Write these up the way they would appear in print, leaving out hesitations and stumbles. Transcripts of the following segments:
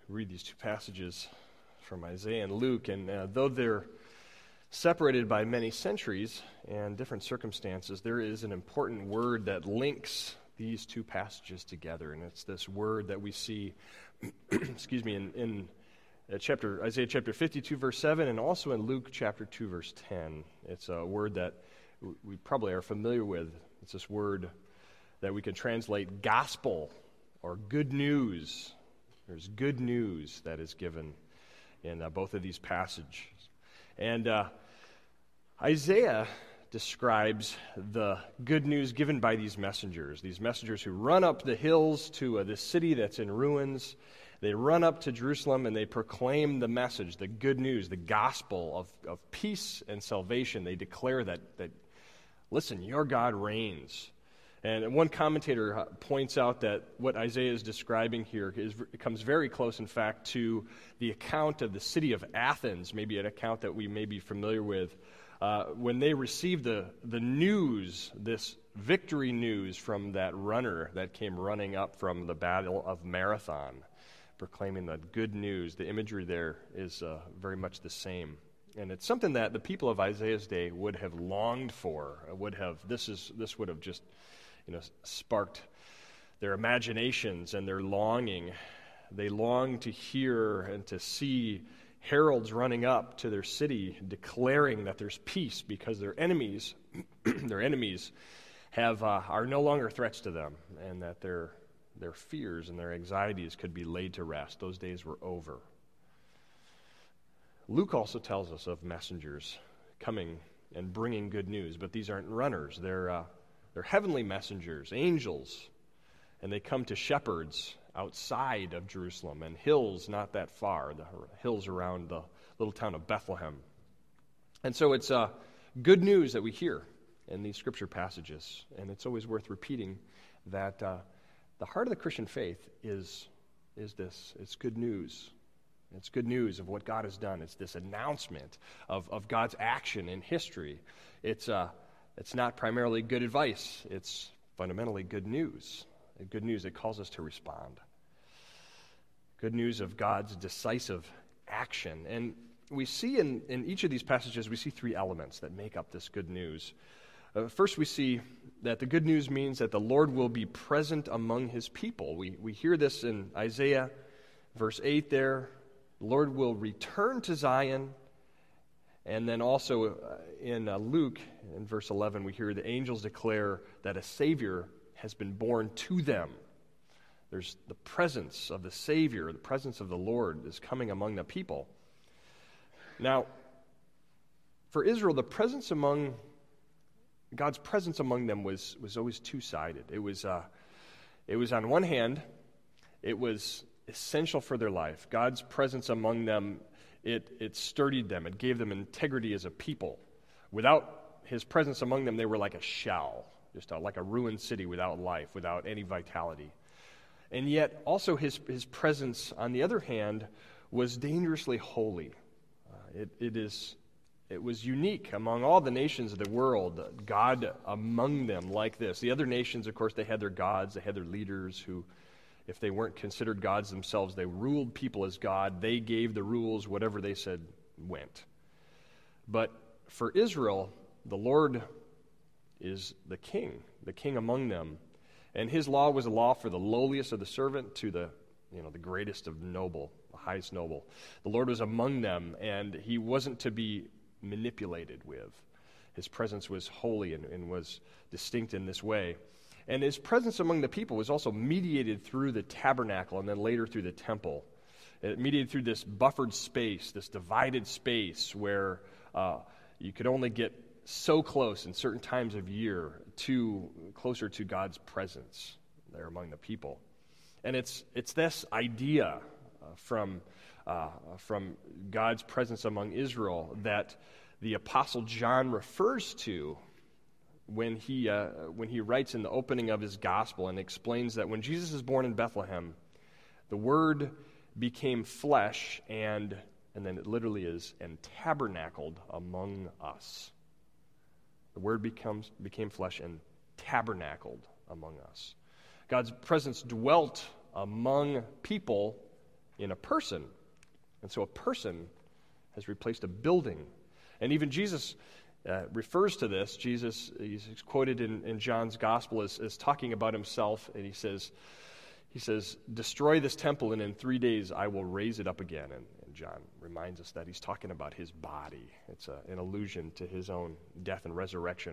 read these two passages from Isaiah and Luke, and though they're separated by many centuries and different circumstances, there is an important word that links these two passages together, and it's this word that we see in Isaiah chapter 52, verse 7, and also in Luke chapter 2, verse 10. It's a word that we probably are familiar with. It's this word that we can translate gospel or good news. There's good news that is given in both of these passages. And Isaiah describes the good news given by these messengers who run up the hills to this city that's in ruins. They run up to Jerusalem and they proclaim the message, the good news, the gospel of peace and salvation. They declare that listen, your God reigns. And one commentator points out that what Isaiah is describing here comes very close, in fact, to the account of the city of Athens, maybe an account that we may be familiar with, when they received the news, this victory news from that runner that came running up from the Battle of Marathon, proclaiming the good news. The imagery there is very much the same. And it's something that the people of Isaiah's day would have longed for, this would have just sparked their imaginations and their longing. They long to hear and to see heralds running up to their city declaring that there's peace because their enemies are no longer threats to them, and that their fears and their anxieties could be laid to rest. Those days were over. Luke also tells us of messengers coming and bringing good news, but these aren't runners. They're heavenly messengers, angels, and they come to shepherds outside of Jerusalem and hills not that far, the hills around the little town of Bethlehem. And so it's good news that we hear in these scripture passages, and it's always worth repeating that the heart of the Christian faith is this. It's good news. It's good news of what God has done. It's this announcement of God's action in history. It's not primarily good advice. It's fundamentally good news. Good news that calls us to respond. Good news of God's decisive action. And we see in each of these passages, we see three elements that make up this good news. First, we see that the good news means that the Lord will be present among his people. We hear this in Isaiah, verse 8 there. The Lord will return to Zion. And then also in Luke, in verse 11, we hear the angels declare that a Savior has been born to them. There's the presence of the Savior, the presence of the Lord is coming among the people. Now, for Israel, God's presence among them was always two-sided. It was on one hand, it was essential for their life. God's presence among them, it sturdied them. It gave them integrity as a people. Without his presence among them, they were like a shell, just like a ruined city without life, without any vitality. And yet, also his presence, on the other hand, was dangerously holy. It was unique among all the nations of the world, God among them like this. The other nations, of course, they had their gods, they had their leaders who, if they weren't considered gods themselves, they ruled people as God. They gave the rules, whatever they said went. But for Israel, the Lord is the king among them. And his law was a law for the lowliest of the servant to the greatest of noble, the highest noble. The Lord was among them, and he wasn't to be manipulated with. His presence was holy and was distinct in this way. And his presence among the people was also mediated through the tabernacle and then later through the temple. It mediated through this buffered space, this divided space where you could only get so close in certain times of year closer to God's presence there among the people. And it's this idea from God's presence among Israel that the Apostle John refers to when he writes in the opening of his gospel and explains that when Jesus is born in Bethlehem, the Word became flesh and then it literally is, and tabernacled among us. The Word became flesh and tabernacled among us. God's presence dwelt among people in a person. And so a person has replaced a building. And even Jesus refers to this. Jesus, he's quoted in John's gospel as talking about himself, and he says, destroy this temple, and in 3 days I will raise it up again. And John reminds us that he's talking about his body. It's an allusion to his own death and resurrection.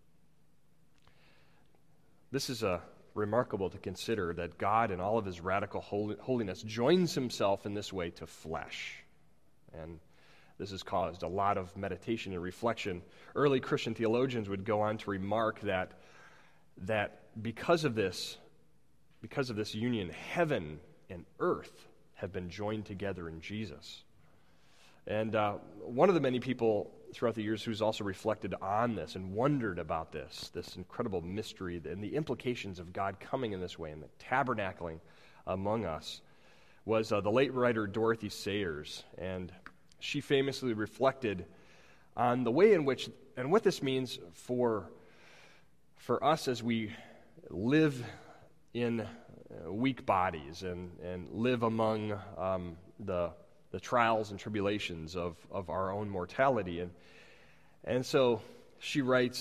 This is remarkable to consider, that God in all of his radical holiness joins himself in this way to flesh. And this has caused a lot of meditation and reflection. Early Christian theologians would go on to remark that because of this union, heaven and earth have been joined together in Jesus. And one of the many people throughout the years who's also reflected on this and wondered about this incredible mystery and the implications of God coming in this way and the tabernacling among us was the late writer Dorothy Sayers. And she famously reflected on the way in which, and what this means for us as we live in weak bodies and live among the trials and tribulations of our own mortality. And so she wrote,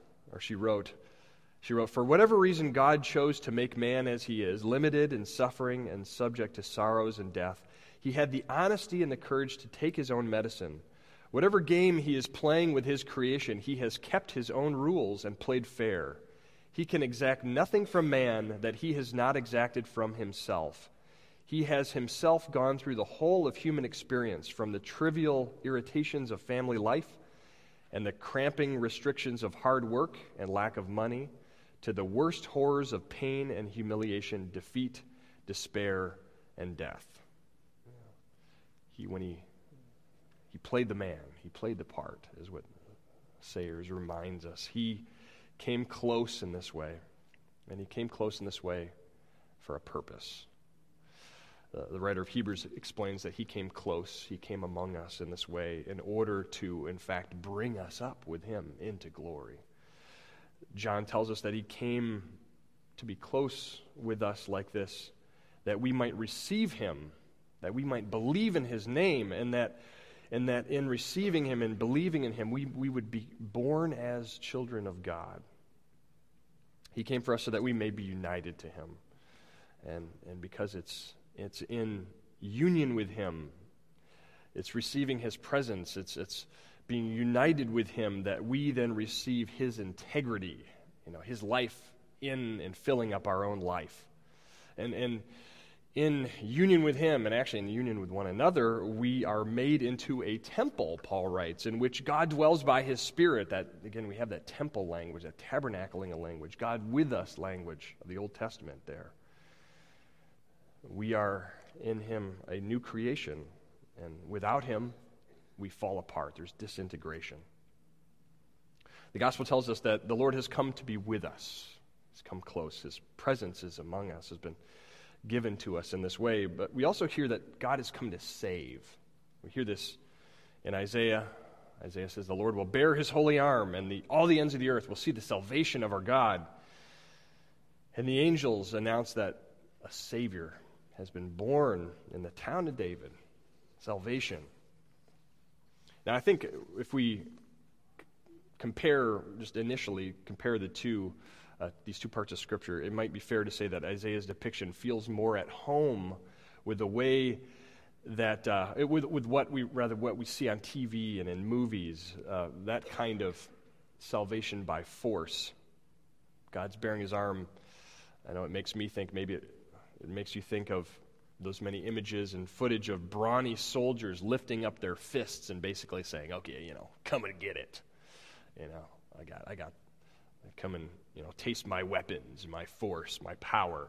for whatever reason God chose to make man as he is, limited in suffering and subject to sorrows and death, he had the honesty and the courage to take his own medicine. Whatever game he is playing with his creation, he has kept his own rules and played fair. He can exact nothing from man that he has not exacted from himself. He has himself gone through the whole of human experience, from the trivial irritations of family life and the cramping restrictions of hard work and lack of money, to the worst horrors of pain and humiliation, defeat, despair, and death. When he played the man, he played the part, is what Sayers reminds us. He came close in this way, and he came close in this way for a purpose. The writer of Hebrews explains that he came close, he came among us in this way in order to, in fact, bring us up with him into glory. John tells us that he came to be close with us like this, that we might receive him, that we might believe in his name, and that in receiving him and believing in him, we would be born as children of God. He came for us so that we may be united to him. And because it's in union with him, it's receiving his presence, it's being united with him, that we then receive his integrity, his life in and filling up our own life. And in union with him, and actually in union with one another, we are made into a temple, Paul writes, in which God dwells by his Spirit. That, again, we have that temple language, that tabernacling language, God with us language of the Old Testament there. We are in him a new creation, and without him, we fall apart. There's disintegration. The gospel tells us that the Lord has come to be with us. He's come close. His presence is among us, has been given to us in this way. But we also hear that God has come to save. We hear this in Isaiah. Isaiah says, the Lord will bear his holy arm, and all the ends of the earth will see the salvation of our God. And the angels announce that a Savior has been born in the town of David. Salvation. Now, I think if we compare the two, these two parts of Scripture, it might be fair to say that Isaiah's depiction feels more at home with the way that with what we see on TV and in movies, that kind of salvation by force. God's bearing his arm. I know it makes me think, maybe it makes you think of those many images and footage of brawny soldiers lifting up their fists and basically saying, okay, come and get it. I got, come and, taste my weapons, my force, my power.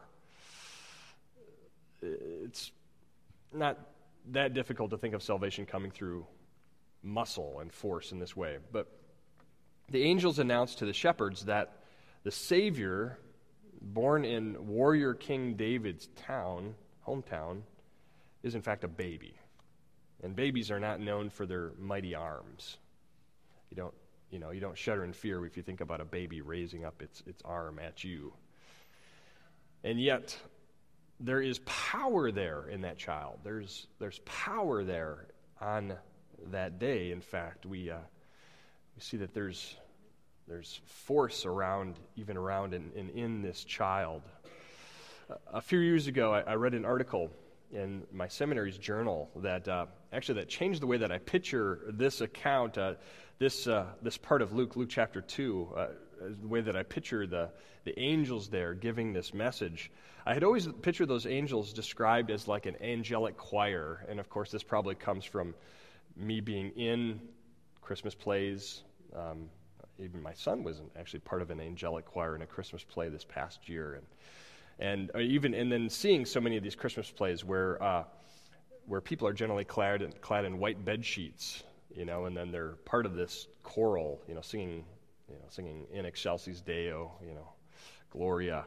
It's not that difficult to think of salvation coming through muscle and force in this way. But the angels announced to the shepherds that the Savior, born in warrior King David's hometown, is in fact a baby. And babies are not known for their mighty arms. You don't shudder in fear if you think about a baby raising up its arm at you. And yet, there is power there in that child. There's power there on that day. In fact, we see that there's force around and in this child. A few years ago, I read an article in my seminary's journal that changed the way that I picture this account, this part of Luke chapter 2, the way that I picture the angels there giving this message. I had always pictured those angels described as like an angelic choir, and of course this probably comes from me being in Christmas plays. Even my son was actually part of an angelic choir in a Christmas play this past year, and then seeing so many of these Christmas plays where people are generally clad in white bed sheets, and then they're part of this choral, singing In Excelsis Deo, Gloria.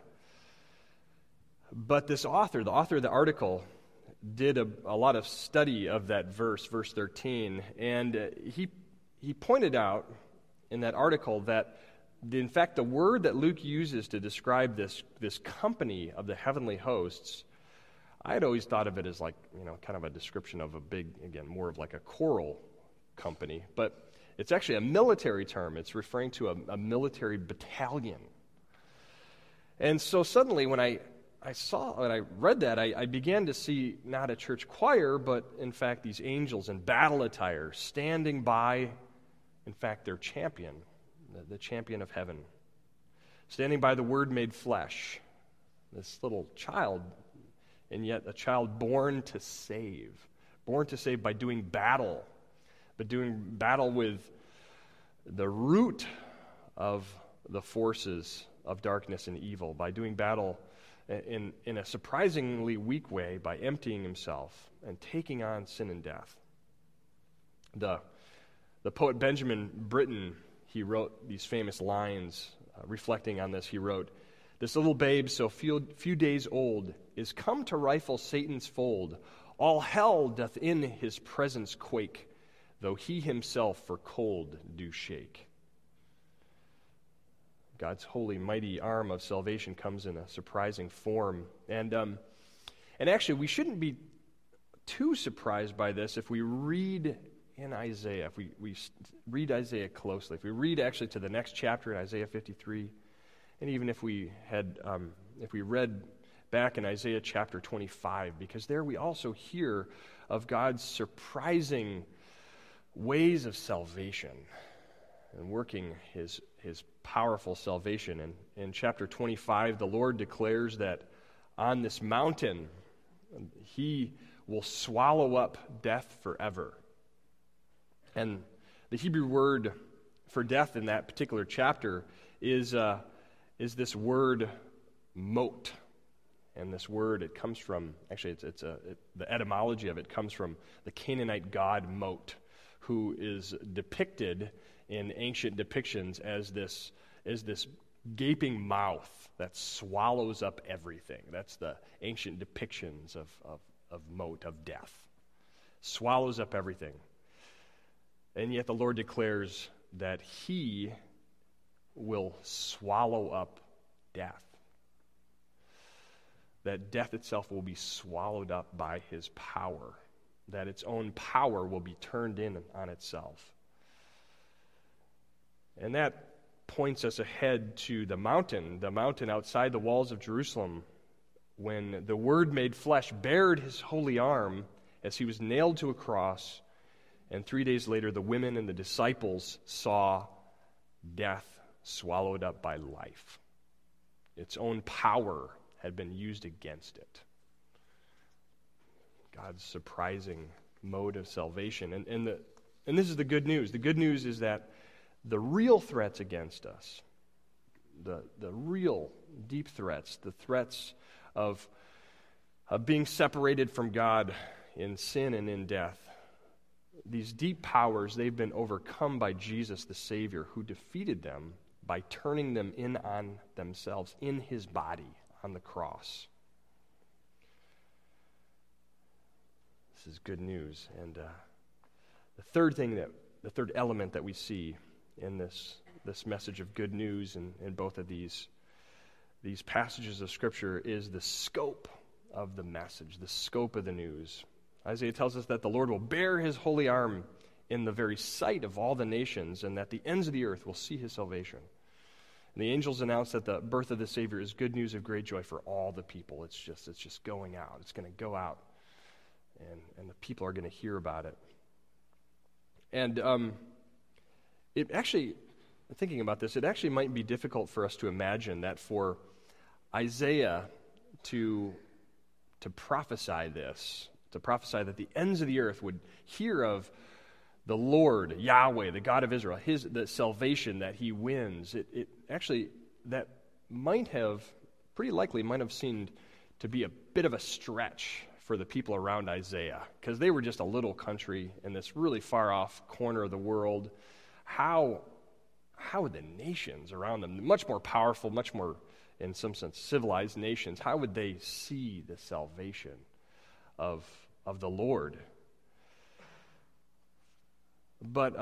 But this author, the author of the article, did a lot of study of that verse 13, and he pointed out in that article that, in fact, the word that Luke uses to describe this company of the heavenly hosts, I had always thought of it as like, kind of a description of a big, again, more of like a choral company, but it's actually a military term. It's referring to a military battalion. And so suddenly when I read that, I began to see not a church choir, but in fact these angels in battle attire standing by, in fact, their champion, the champion of heaven, standing by the Word made flesh, this little child, and yet a child born to save by doing battle, but doing battle with the root of the forces of darkness and evil, by doing battle in a surprisingly weak way, by emptying himself and taking on sin and death. The poet Benjamin Britten, he wrote these famous lines reflecting on this. He wrote, "This little babe so few days old is come to rifle Satan's fold. All hell doth in his presence quake, though he himself for cold do shake." God's holy, mighty arm of salvation comes in a surprising form. And actually, we shouldn't be too surprised by this if we read in Isaiah, if we read Isaiah closely, if we read actually to the next chapter in Isaiah 53, and even if we read back in Isaiah chapter 25, because there we also hear of God's surprising ways of salvation and working his powerful salvation. And in chapter 25, the Lord declares that on this mountain, he will swallow up death forever. And the Hebrew word for death in that particular chapter is this word mot. And this word, it comes from, actually the etymology of it comes from the Canaanite god Mot, who is depicted in ancient depictions as this gaping mouth that swallows up everything. That's the ancient depictions of Mot, of death. Swallows up everything. And yet the Lord declares that he will swallow up death. That death itself will be swallowed up by his power. That its own power will be turned in on itself. And that points us ahead to the mountain outside the walls of Jerusalem, when the Word made flesh bared his holy arm as he was nailed to a cross, and 3 days later the women and the disciples saw death swallowed up by life. Its own power had been used against it. God's surprising mode of salvation. And this is the good news. The good news is that the real threats against us, the real deep threats, the threats of being separated from God in sin and in death, these deep powers, they've been overcome by Jesus the Savior, who defeated them by turning them in on themselves in his body on the cross. This is good news. And the third element that we see in this message of good news in both of these passages of Scripture is the scope of the message, the scope of the news. Isaiah tells us that the Lord will bear his holy arm in the very sight of all the nations, and that the ends of the earth will see his salvation. And the angels announce that the birth of the Savior is good news of great joy for all the people. It's just going out. It's going to go out, and the people are going to hear about it. And it actually, thinking about this, it actually might be difficult for us to imagine that for Isaiah to prophesy this, to prophesy that the ends of the earth would hear of the Lord, Yahweh, the God of Israel, the salvation that he wins. It actually, that pretty likely might have seemed to be a bit of a stretch for the people around Isaiah, because they were just a little country in this really far off corner of the world. How would the nations around them, much more powerful, much more, in some sense, civilized nations, how would they see the salvation of the Lord? But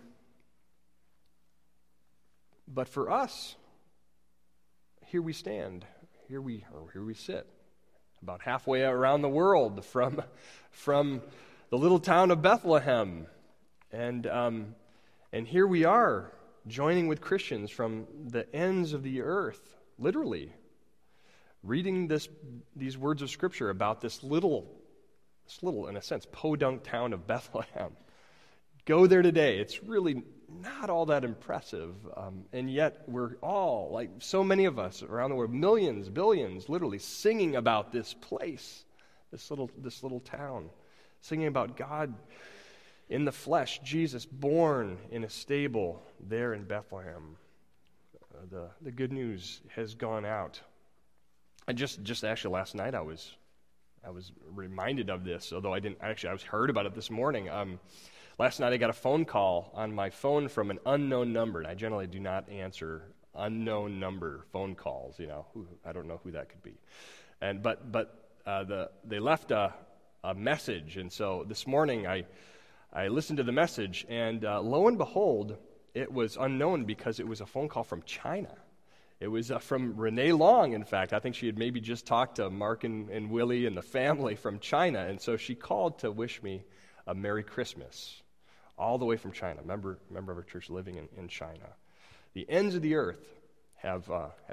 for us, here we stand, here we sit, about halfway around the world from the little town of Bethlehem, and here we are joining with Christians from the ends of the earth, literally, reading these words of Scripture about this little, in a sense, podunk town of Bethlehem. Go there today. It's really not all that impressive, and yet we're all, like so many of us around the world, millions, billions, literally singing about this place, this little town, singing about God in the flesh, Jesus born in a stable there in Bethlehem. The good news has gone out. And just actually last night I was reminded of this, although I heard about it this morning. Last night I got a phone call on my phone from an unknown number, and I generally do not answer unknown number phone calls. I don't know who that could be. But they left a message, and so this morning I listened to the message, and lo and behold, it was unknown because it was a phone call from China. It was from Renee Long, in fact. I think she had maybe just talked to Mark and Willie and the family from China, and so she called to wish me a Merry Christmas, all the way from China, member of our church living in China. The ends of the earth have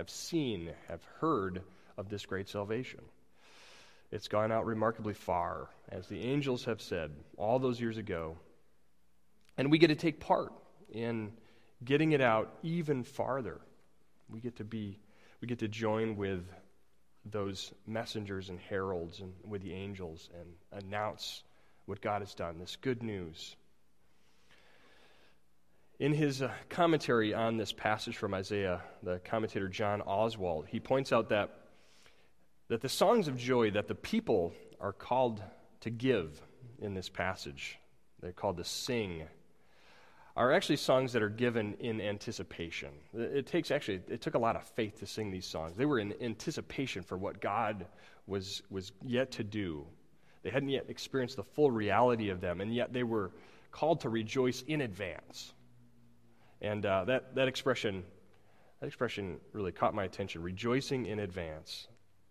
heard of this great salvation. It's gone out remarkably far, as the angels have said all those years ago, and we get to take part in getting it out even farther. We get to join with those messengers and heralds and with the angels and announce what God has done, this good news. In his commentary on this passage from Isaiah, the commentator John Oswald, he points out that the songs of joy that the people are called to give in this passage, they're called to sing, are actually songs that are given in anticipation. It took a lot of faith to sing these songs. They were in anticipation for what God was yet to do. They hadn't yet experienced the full reality of them, and yet they were called to rejoice in advance. And that expression really caught my attention, rejoicing in advance.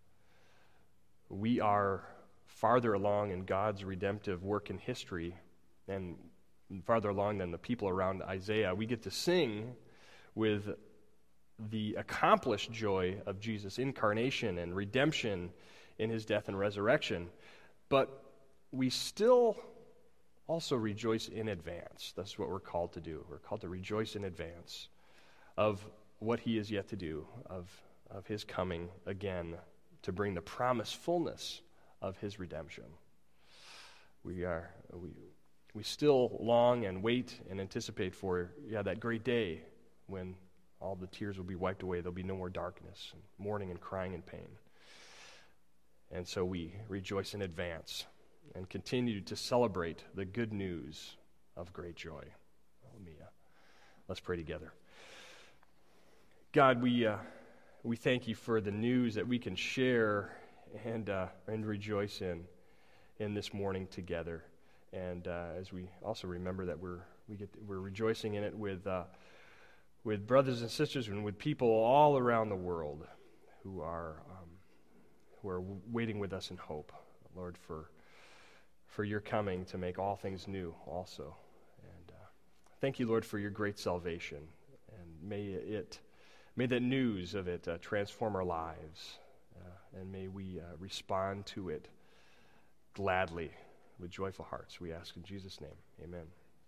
We are farther along in God's redemptive work in history and farther along than the people around Isaiah. We get to sing with the accomplished joy of Jesus' incarnation and redemption in his death and resurrection. But we still also rejoice in advance. That's what we're called to do. We're called to rejoice in advance of what he is yet to do, of his coming again to bring the promised fullness of his redemption. We still long and wait and anticipate for that great day when all the tears will be wiped away. There'll be no more darkness and mourning and crying and pain. And so we rejoice in advance and continue to celebrate the good news of great joy. Let's pray together. God, we thank you for the news that we can share and rejoice in this morning together. And as we also remember that we're rejoicing in it with brothers and sisters and with people all around the world who who are waiting with us in hope. Lord, for your coming to make all things new also. And thank you, Lord, for your great salvation. And may that news of it transform our lives. And may we respond to it gladly with joyful hearts. We ask in Jesus' name. Amen.